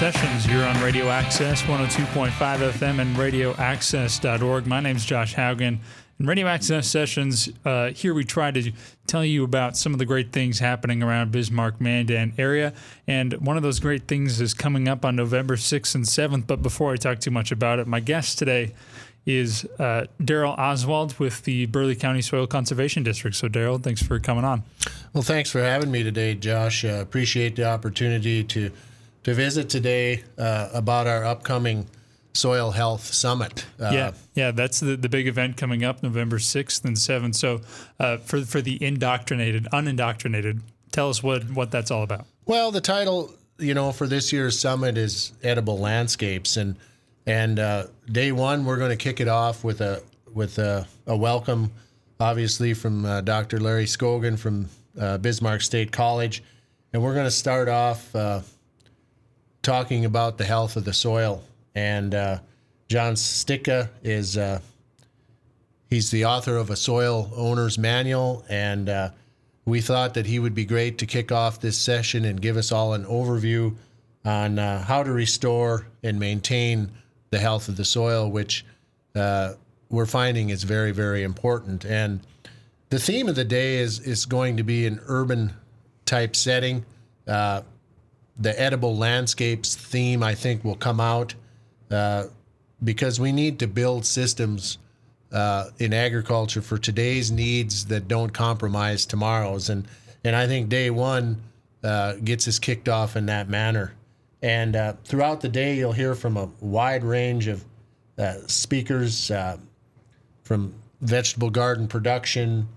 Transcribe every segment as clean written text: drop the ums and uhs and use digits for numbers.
Sessions here on Radio Access 102.5 FM and radioaccess.org. My name's Josh Haugen. In Radio Access Sessions, here we try to tell you about some of the great things happening around Bismarck-Mandan area. And one of those great things is coming up on November 6th and 7th. But before I talk too much about it, my guest today is Daryl Oswald with the Burleigh County Soil Conservation District. So, Daryl, thanks for coming on. Well, thanks for having me today, Josh. Appreciate the opportunity to visit today about our upcoming Soil Health Summit. Yeah, that's the big event coming up November 6th and 7th. So for the unindoctrinated, tell us what that's all about. Well, the title, for this year's summit is Edible Landscapes. And day one, we're going to kick it off with a welcome, obviously, from Dr. Larry Scogan from Bismarck State College. And we're going to start off talking about the health of the soil. And John Sticka is he's the author of a Soil Owner's Manual, and we thought that he would be great to kick off this session and give us all an overview on how to restore and maintain the health of the soil, which we're finding is very, very important. And the theme of the day is going to be an urban type setting. The edible landscapes theme, I think, will come out because we need to build systems in agriculture for today's needs that don't compromise tomorrow's. And I think day one gets us kicked off in that manner. And throughout the day, you'll hear from a wide range of speakers from vegetable garden production,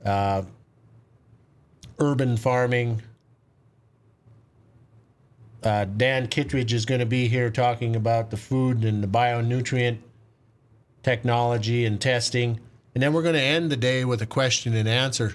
urban farming. Dan Kittredge is going to be here talking about the food and the bionutrient technology and testing. And then we're going to end the day with a question and answer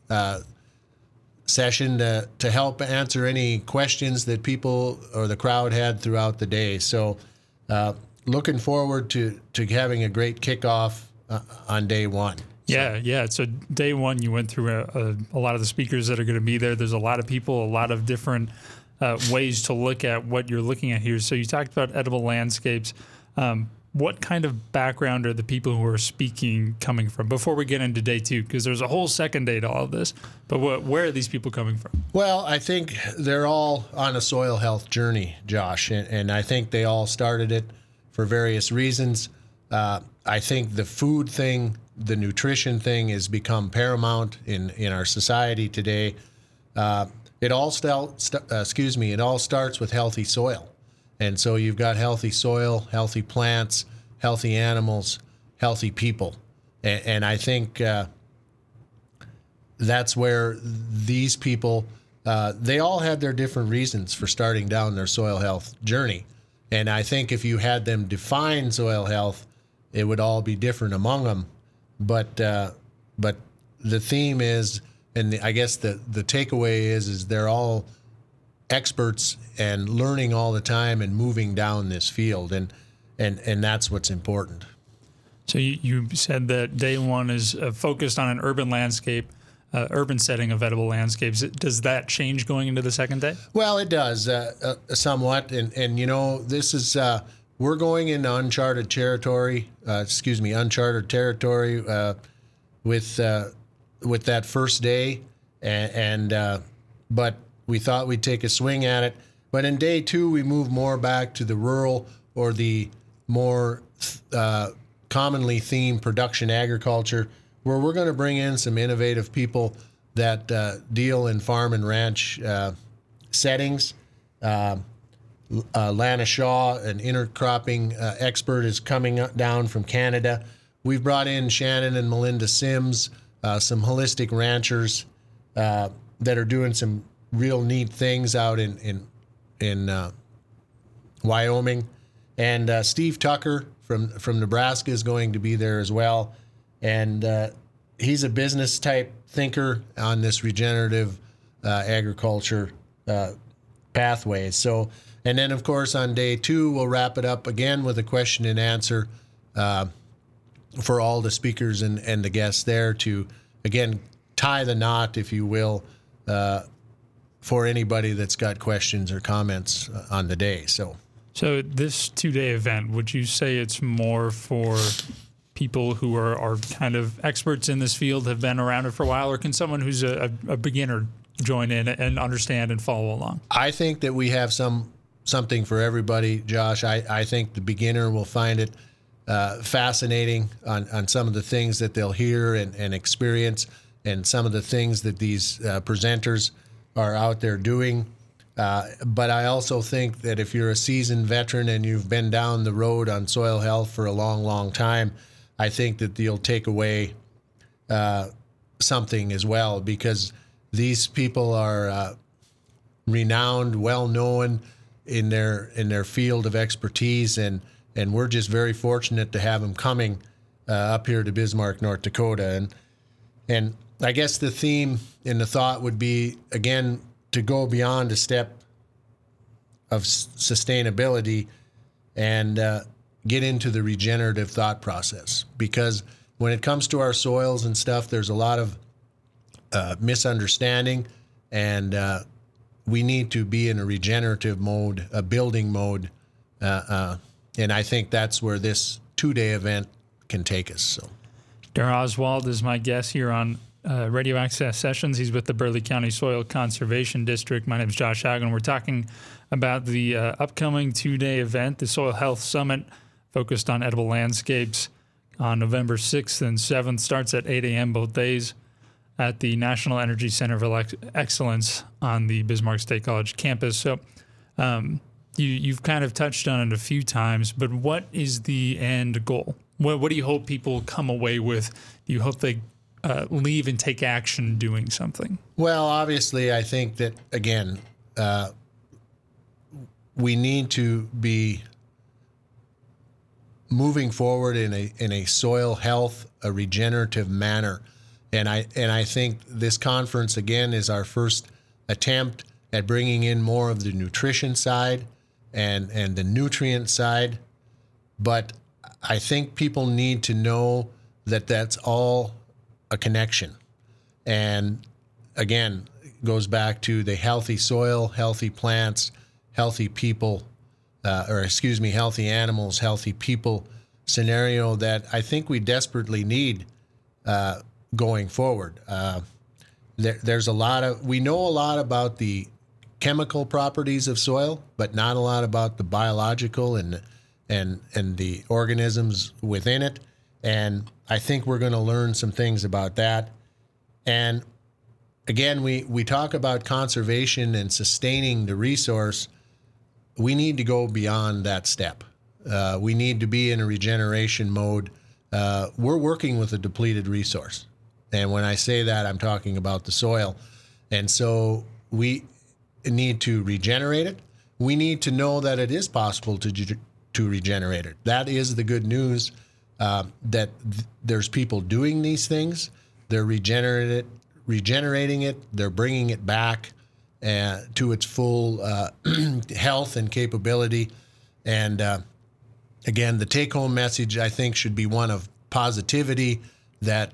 session to help answer any questions that people or the crowd had throughout the day. So looking forward to having a great kickoff on day one. Yeah. So day one, you went through a lot of the speakers that are going to be there. There's a lot of people, a lot of different ways to look at what you're looking at here. So you talked about edible landscapes. What kind of background are the people who are speaking coming from before we get into day two? Because there's a whole second day to all of this. But where are these people coming from? Well, I think they're all on a soil health journey, Josh, and I think they all started it for various reasons. I think the food thing, the nutrition thing has become paramount in our society today. It all starts with healthy soil. And so you've got healthy soil, healthy plants, healthy animals, healthy people. And I think that's where these people, they all had their different reasons for starting down their soil health journey. And I think if you had them define soil health, it would all be different among them. But the theme is, and I guess the takeaway is they're all experts and learning all the time and moving down this field, and that's what's important. So you said that day one is focused on an urban landscape, urban setting of edible landscapes. Does that change going into the second day? Well, it does somewhat, and this is we're going into uncharted territory. With that first day, but we thought we'd take a swing at it. But in day two, we move more back to the rural or the more commonly themed production agriculture, where we're going to bring in some innovative people that deal in farm and ranch settings. Lana Shaw, an intercropping expert, is coming down from Canada. We've brought in Shannon and Melinda Sims, some holistic ranchers that are doing some real neat things out in Wyoming, and Steve Tucker from Nebraska is going to be there as well, and he's a business type thinker on this regenerative agriculture pathway. So, and then of course on day two we'll wrap it up again with a question and answer for all the speakers and the guests there to, again, tie the knot, if you will, for anybody that's got questions or comments on the day. So this 2-day event, would you say it's more for people who are kind of experts in this field, have been around it for a while, or can someone who's a beginner join in and understand and follow along? I think that we have something for everybody, Josh. I think the beginner will find it fascinating on some of the things that they'll hear and experience, and some of the things that these presenters are out there doing. But I also think that if you're a seasoned veteran and you've been down the road on soil health for a long, long time, I think that you'll take away something as well, because these people are renowned, well-known in their field of expertise, and we're just very fortunate to have them coming up here to Bismarck, North Dakota. And I guess the theme and the thought would be, again, to go beyond a step of sustainability and get into the regenerative thought process. Because when it comes to our soils and stuff, there's a lot of misunderstanding, and we need to be in a regenerative mode, a building mode, and I think that's where this 2-day event can take us. So, Darrell Oswald is my guest here on Radio Access Sessions. He's with the Burleigh County Soil Conservation District. My name is Josh Haugen. We're talking about the upcoming 2-day event, the Soil Health Summit, focused on edible landscapes, on November 6th and 7th. Starts at 8 a.m. both days at the National Energy Center of Excellence on the Bismarck State College campus. So you've kind of touched on it a few times, but what is the end goal? What do you hope people come away with? Do you hope they leave and take action doing something? Well, obviously, I think that, again, we need to be moving forward in a soil health, a regenerative manner. And I think this conference, again, is our first attempt at bringing in more of the nutrition side and the nutrient side. But I think people need to know that that's all a connection. And again, it goes back to the healthy soil, healthy plants, healthy people, healthy animals, healthy people scenario that I think we desperately need going forward. We know a lot about the chemical properties of soil, but not a lot about the biological and the organisms within it. And I think we're going to learn some things about that. And again, we talk about conservation and sustaining the resource. We need to go beyond that step. We need to be in a regeneration mode. We're working with a depleted resource. And when I say that, I'm talking about the soil. And so we need to regenerate it. We need to know that it is possible to regenerate it. That is the good news, that there's people doing these things. They're regenerating it. They're bringing it back to its full health and capability. And again, the take-home message, I think, should be one of positivity, that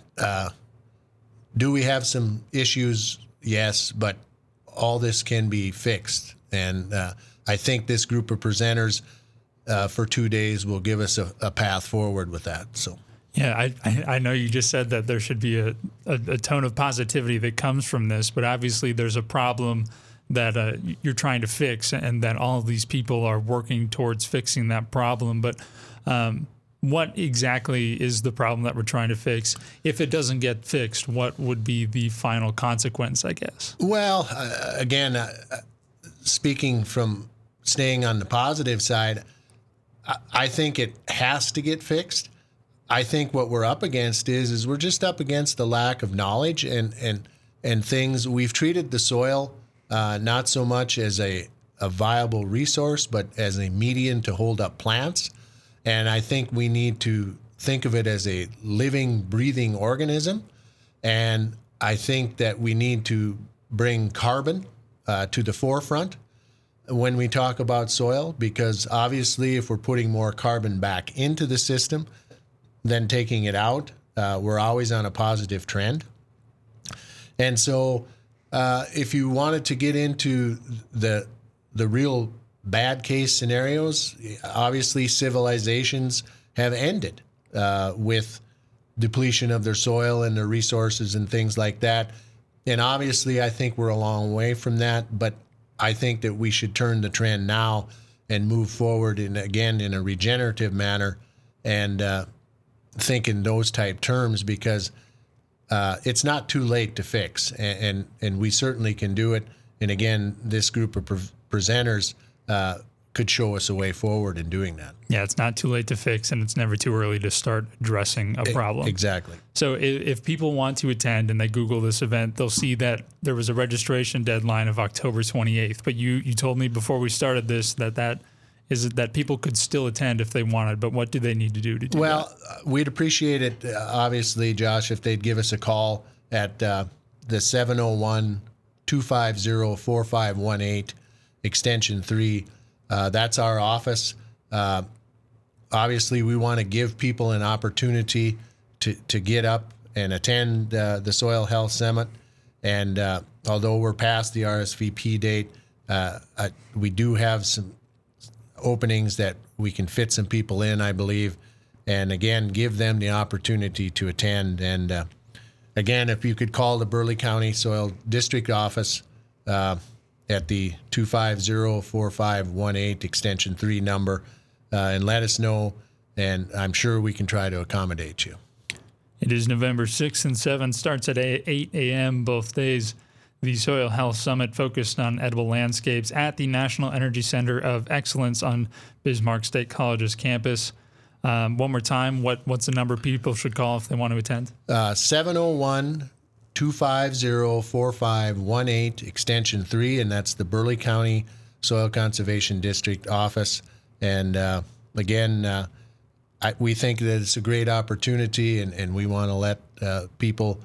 do we have some issues? Yes, but all this can be fixed. And I think this group of presenters for 2 days will give us a path forward with that. So. Yeah, I know you just said that there should be a tone of positivity that comes from this, but obviously there's a problem that you're trying to fix, and that all of these people are working towards fixing that problem. But what exactly is the problem that we're trying to fix? If it doesn't get fixed, what would be the final consequence, I guess? Well, again, speaking from staying on the positive side, I think it has to get fixed. I think what we're up against is we're just up against the lack of knowledge and things. We've treated the soil not so much as a viable resource, but as a medium to hold up plants. And I think we need to think of it as a living, breathing organism. And I think that we need to bring carbon to the forefront when we talk about soil, because obviously if we're putting more carbon back into the system than taking it out, we're always on a positive trend. And so if you wanted to get into the real bad case scenarios, obviously civilizations have ended with depletion of their soil and their resources and things like that. And obviously, I think we're a long way from that, but I think that we should turn the trend now and move forward in a regenerative manner and think in those type terms, because it's not too late to fix, and we certainly can do it. And again, this group of presenters could show us a way forward in doing that. Yeah, it's not too late to fix, and it's never too early to start addressing a problem. Exactly. So if people want to attend and they Google this event, they'll see that there was a registration deadline of October 28th. But you told me before we started this that people could still attend if they wanted, but what do they need to do to do that? Well, we'd appreciate it, obviously, Josh, if they'd give us a call at the 701-250-4518, extension 3. That's our office. Obviously, we want to give people an opportunity to get up and attend the Soil Health Summit. And although we're past the RSVP date, we do have some openings that we can fit some people in, I believe. And again, give them the opportunity to attend. And again, if you could call the Burleigh County Soil District office at the 250-4518 extension 3 number and let us know, and I'm sure we can try to accommodate you. It is November 6th and 7th, starts at 8 a.m. both days. The Soil Health Summit focused on edible landscapes at the National Energy Center of Excellence on Bismarck State College's campus. One more time, what's the number people should call if they want to attend? 701-250-4518, extension 3, and that's the Burleigh County Soil Conservation District office. And again, we think that it's a great opportunity, and we want to let people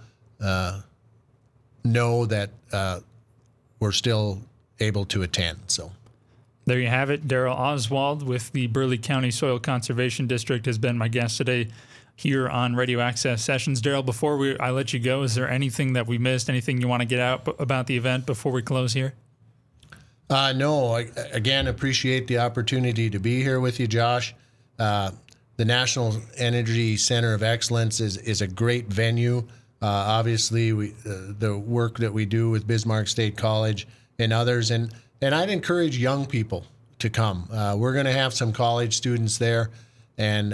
know that we're still able to attend. So there you have it. Daryl Oswald with the Burleigh County Soil Conservation District has been my guest today here on Radio Access Sessions. Daryl, before I let you go, is there anything that we missed, anything you want to get out about the event before we close here? No. Again, appreciate the opportunity to be here with you, Josh. The National Energy Center of Excellence is a great venue. Obviously, the work that we do with Bismarck State College and others, and I'd encourage young people to come. We're going to have some college students there, and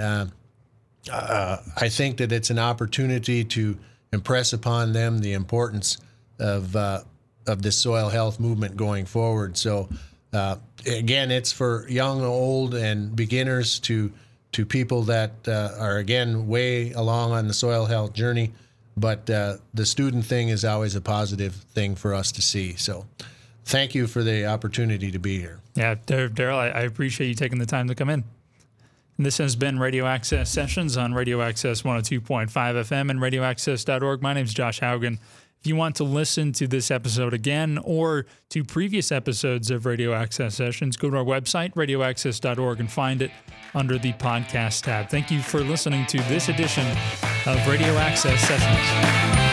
I think that it's an opportunity to impress upon them the importance of the soil health movement going forward. So, again, it's for young, old, and beginners to people that are, again, way along on the soil health journey. But the student thing is always a positive thing for us to see. So thank you for the opportunity to be here. Yeah, Daryl, I appreciate you taking the time to come in. And this has been Radio Access Sessions on Radio Access 102.5 FM and radioaccess.org. My name is Josh Haugen. If you want to listen to this episode again or to previous episodes of Radio Access Sessions, go to our website, radioaccess.org, and find it under the podcast tab. Thank you for listening to this edition of Radio Access Sessions.